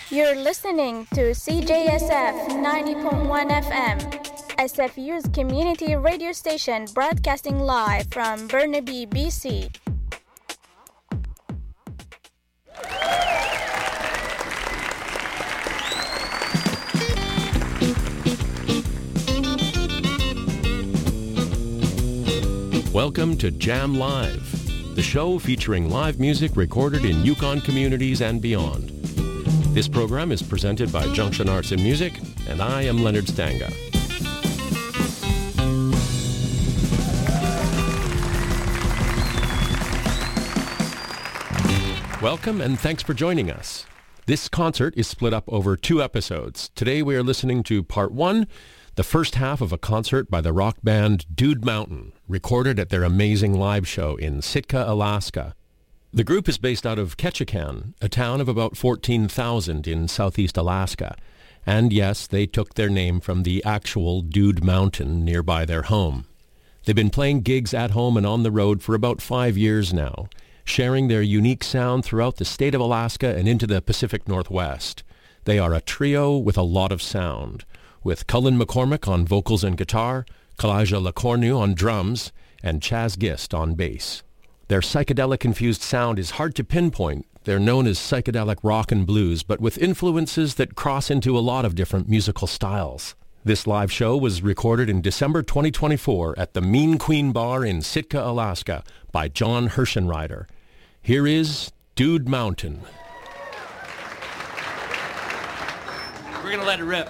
You're listening to CJSF 90.1 FM, SFU's community radio station broadcasting live from Burnaby, BC. Welcome to Jam Live, the show featuring live music recorded in Yukon communities and beyond. This program is presented by Junction Arts and Music, and I am Leonard Stanga. Welcome and thanks for joining us. This concert is split up over 2 episodes. Today we are listening to part 1, the first half of a concert by the rock band Dude Mountain, recorded at their amazing live show in Sitka, Alaska. The group is based out of Ketchikan, a town of about 14,000 in southeast Alaska. And yes, they took their name from the actual Dude Mountain nearby their home. They've been playing gigs at home and on the road for about 5 years now, sharing their unique sound throughout the state of Alaska and into the Pacific Northwest. They are a trio with a lot of sound, with Cullen McCormick on vocals and guitar, Kalijah Lacornu on drums, and Chaz Gist on bass. Their psychedelic-infused sound is hard to pinpoint. They're known as psychedelic rock and blues, but with influences that cross into a lot of different musical styles. This live show was recorded in December 2024 at the Mean Queen Bar in Sitka, Alaska by John Herschenrider. Here is Dude Mountain. We're going to let it rip.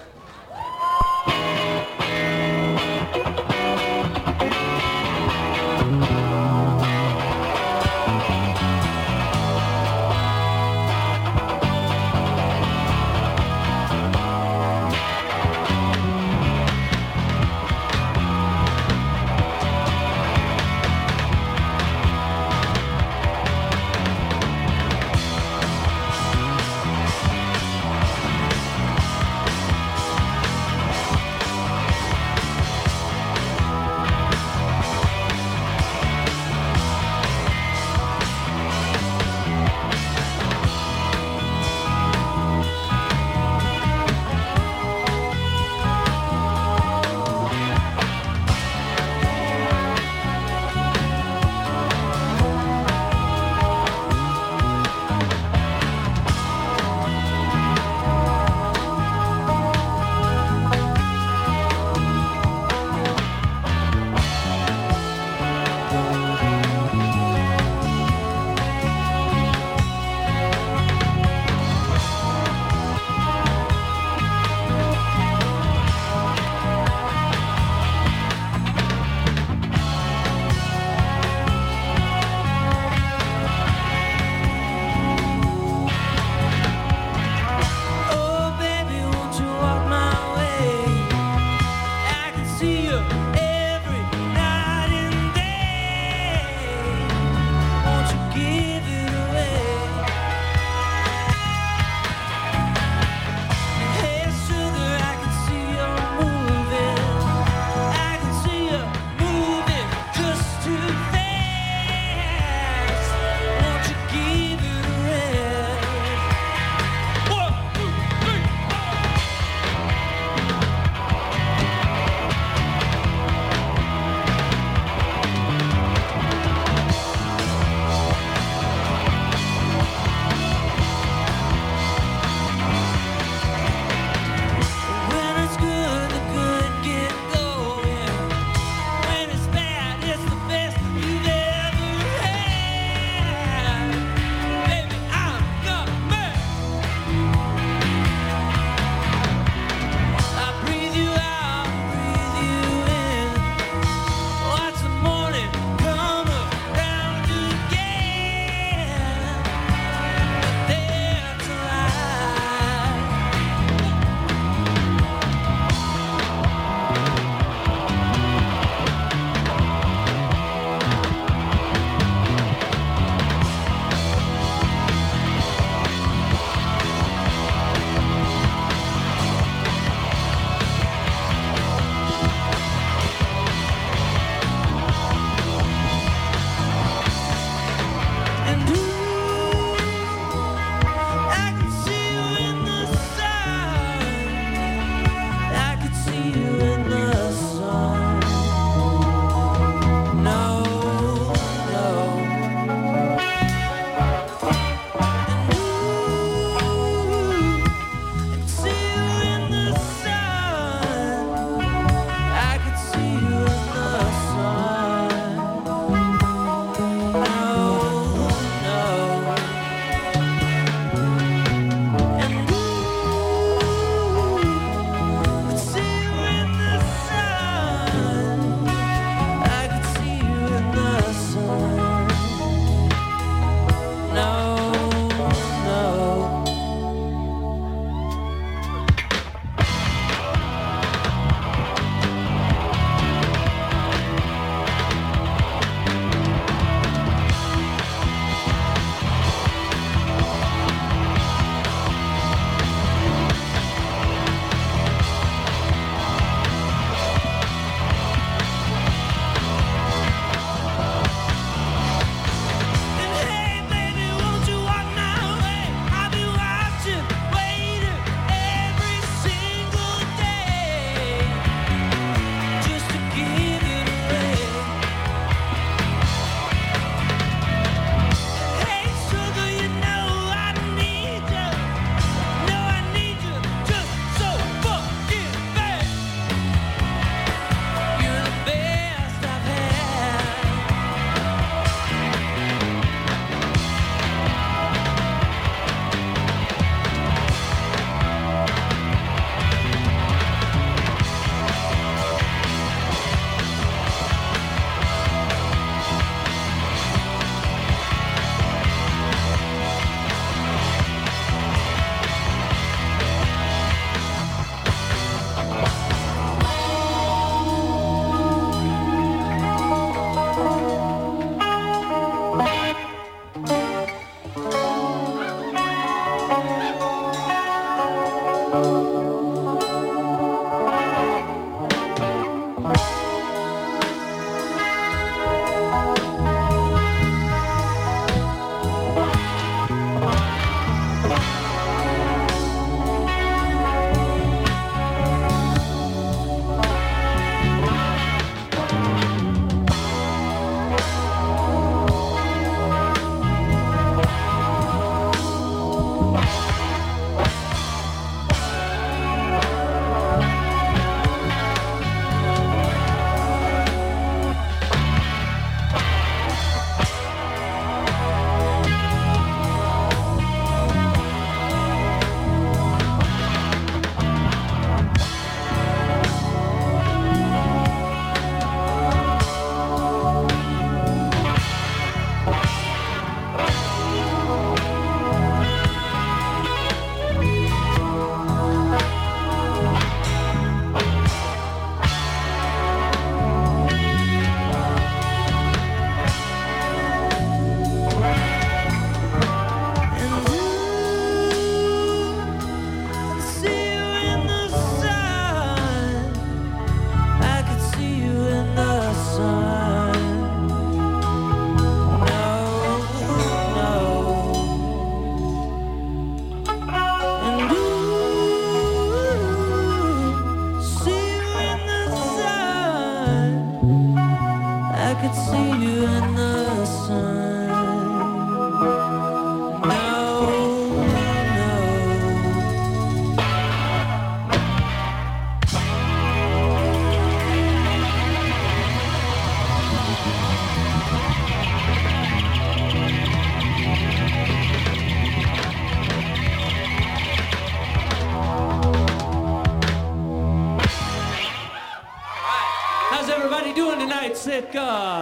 Sitka.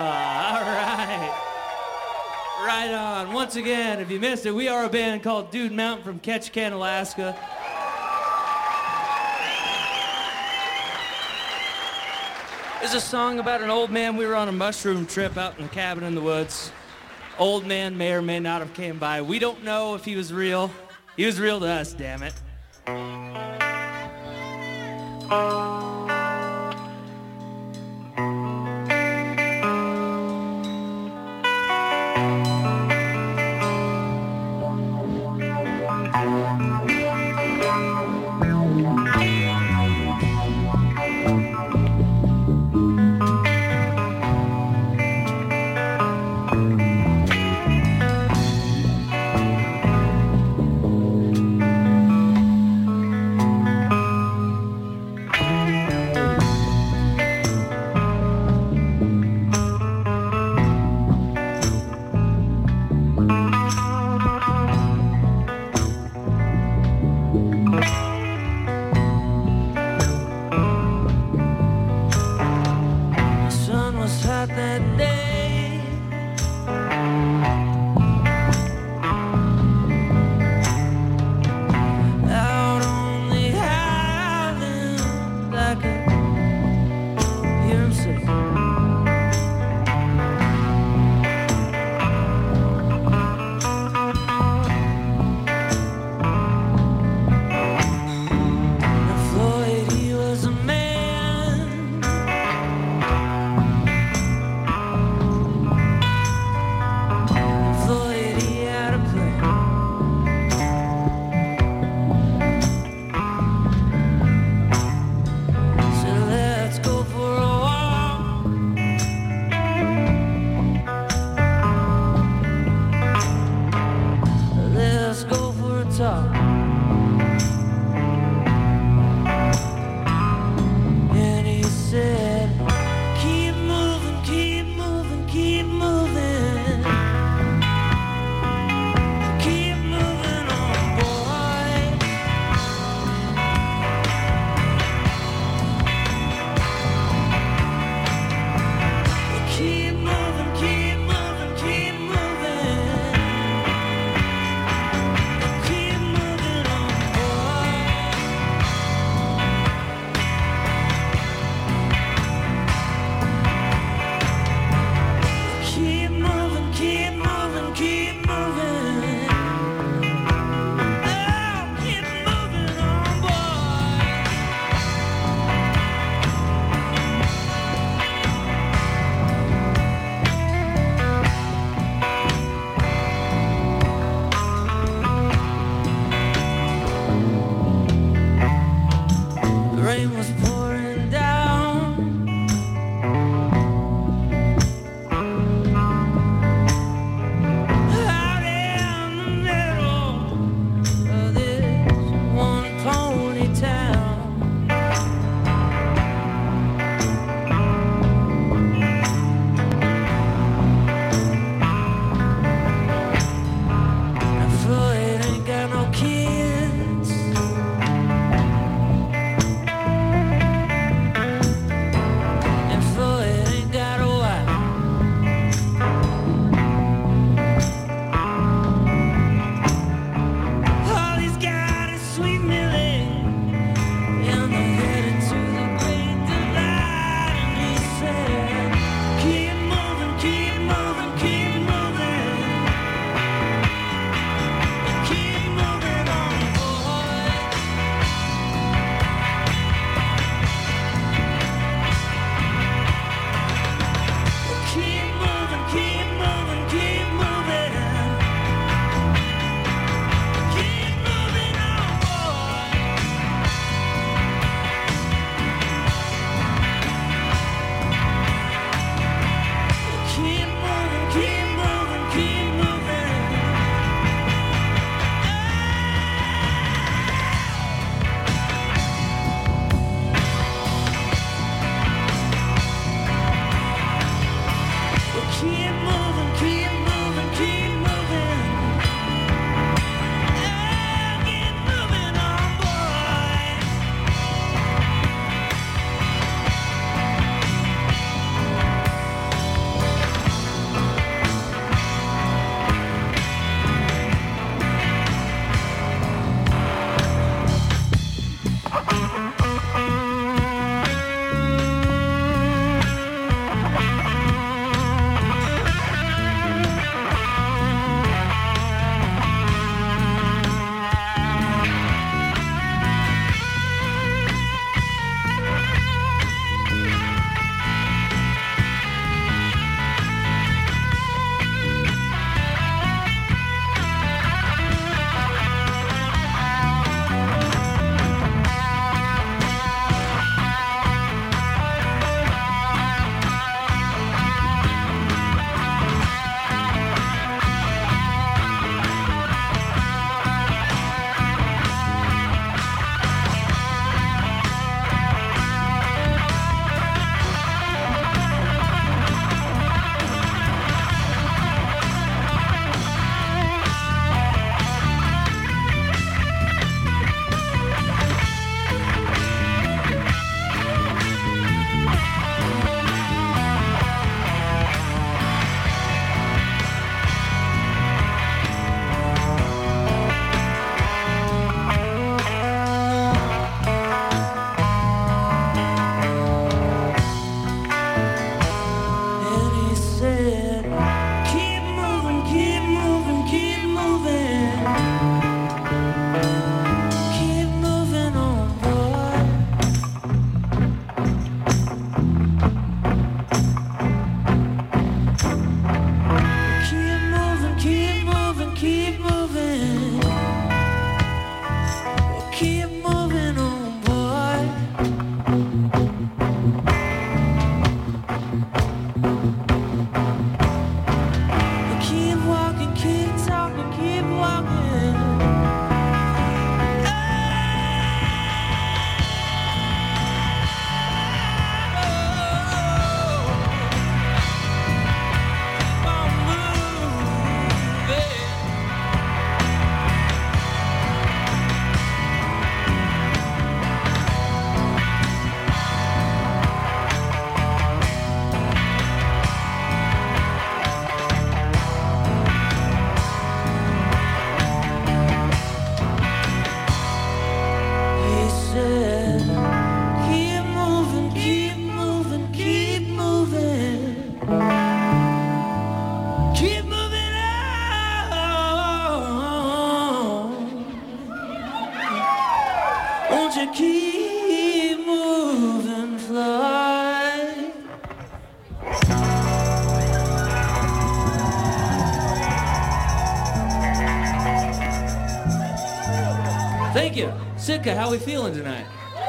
All right. Right on. Once again, if you missed it, we are a band called Dude Mountain from Ketchikan, Alaska. This is a song about an old man. We were on a mushroom trip out in a cabin in the woods. Old man may or may not have came by. We don't know if he was real. He was real to us, damn it. Won't you keep moving, fly? Thank you. Sitka, how we feeling tonight?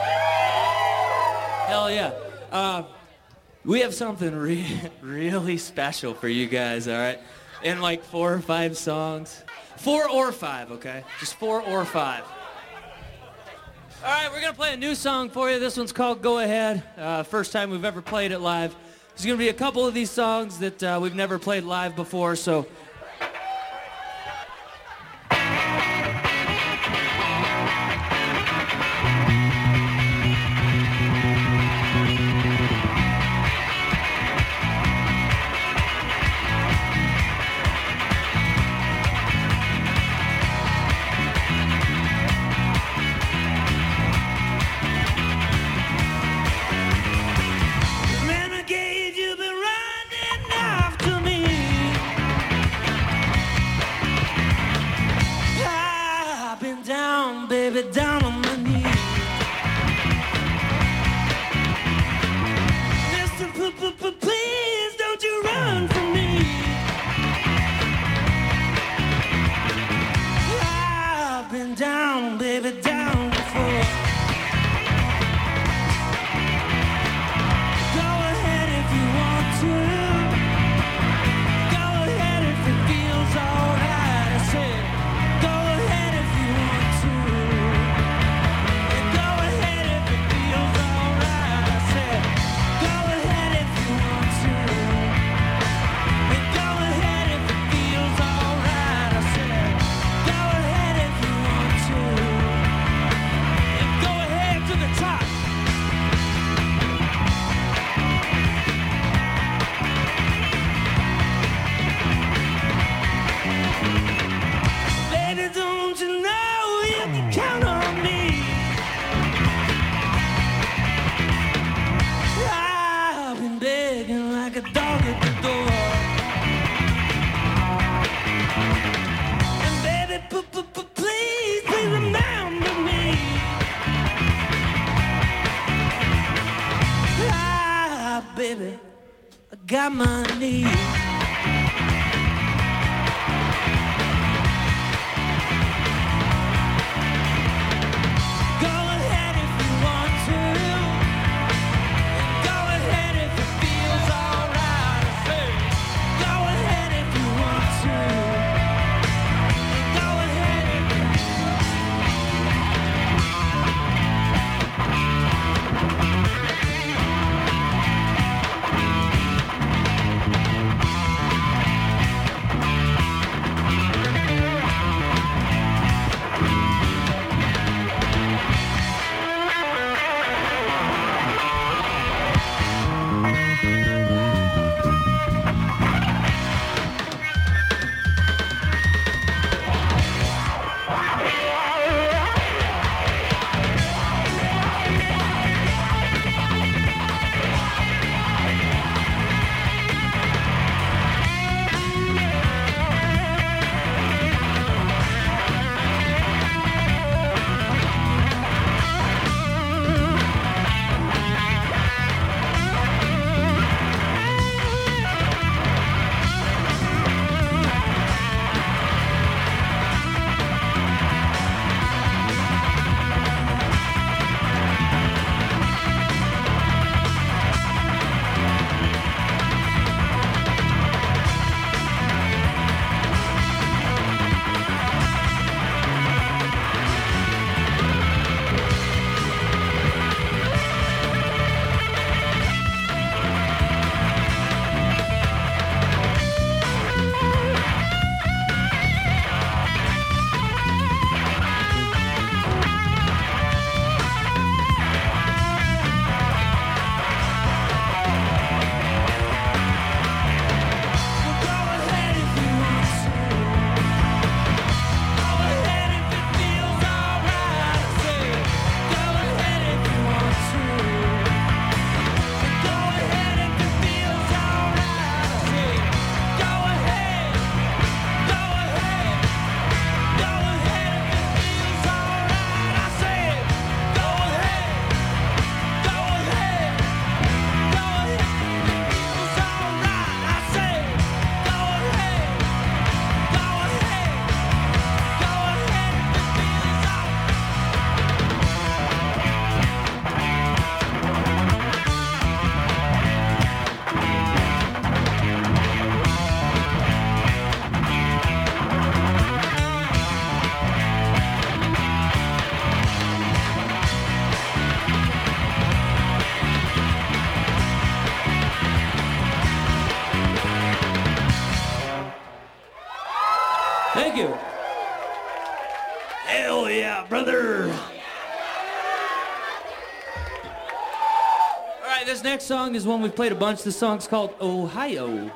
Hell yeah. We have something really special for you guys, all right? In like 4 or 5 songs. 4 or 5, okay? Just 4 or 5. All right, we're going to play a new song for you. This one's called Go Ahead. First time we've ever played it live. There's going to be a couple of these songs that we've never played live before, so... Baby, down on my knees. Listen, please don't you run from me. I've been down, baby, down before. Go ahead if you want to. Go ahead if it feels alright. I said, go ahead if you want to. Baby, I got my knees. brother. All right, this next song is one we've played a bunch. This song's called Ohio.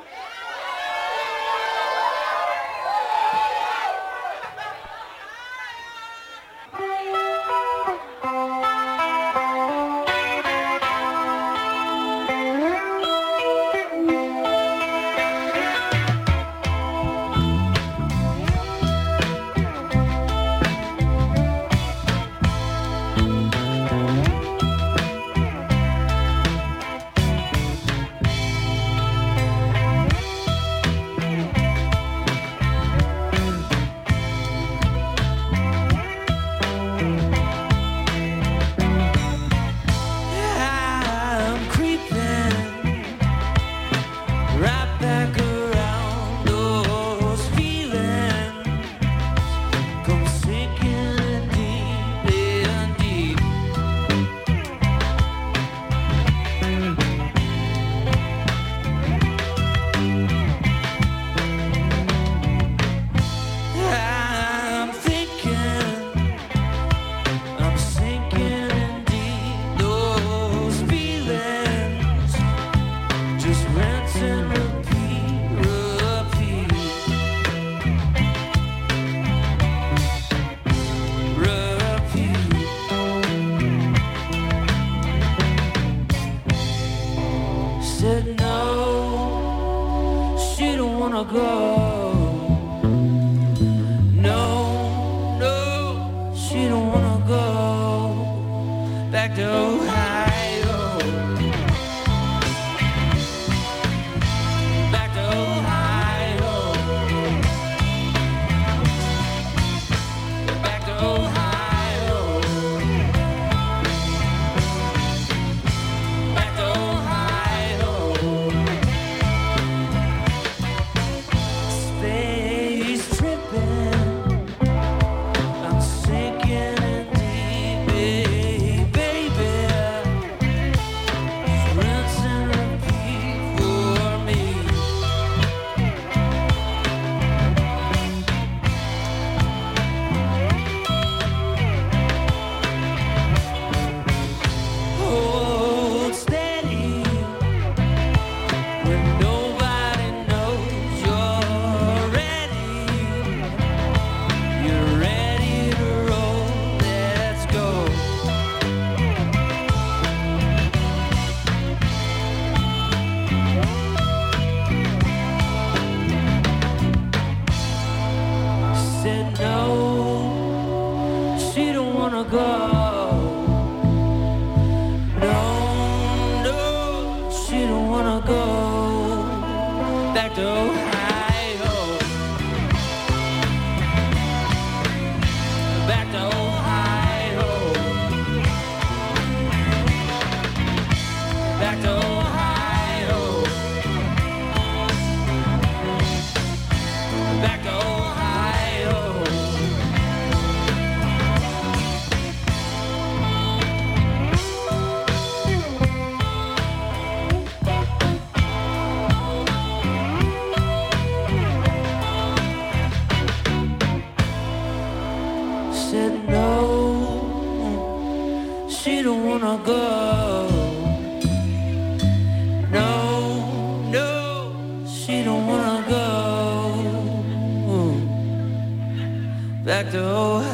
Back to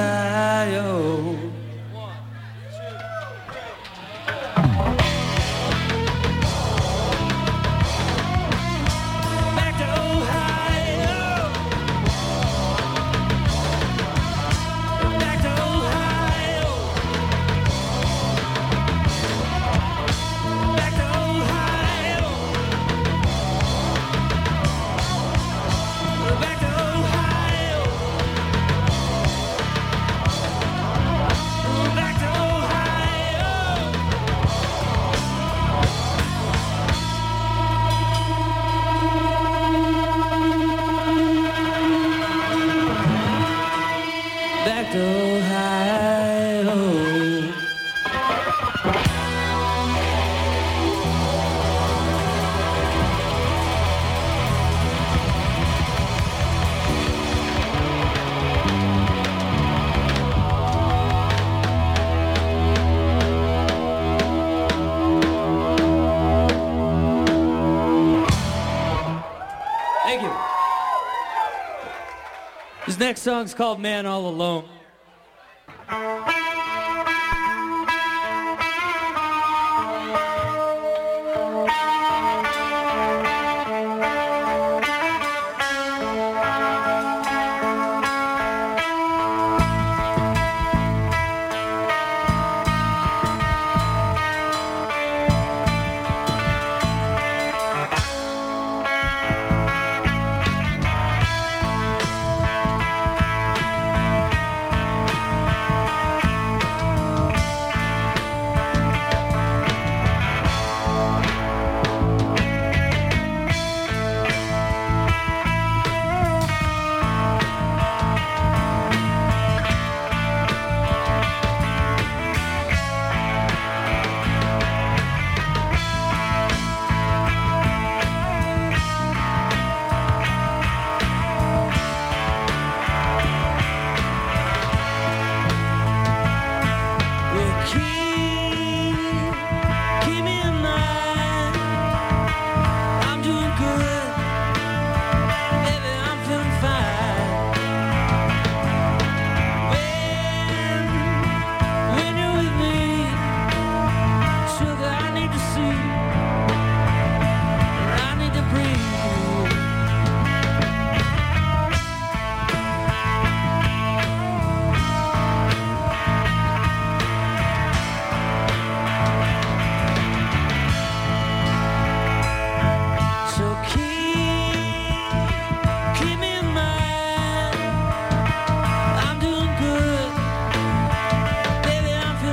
Ohio. This next song's called Man All Alone.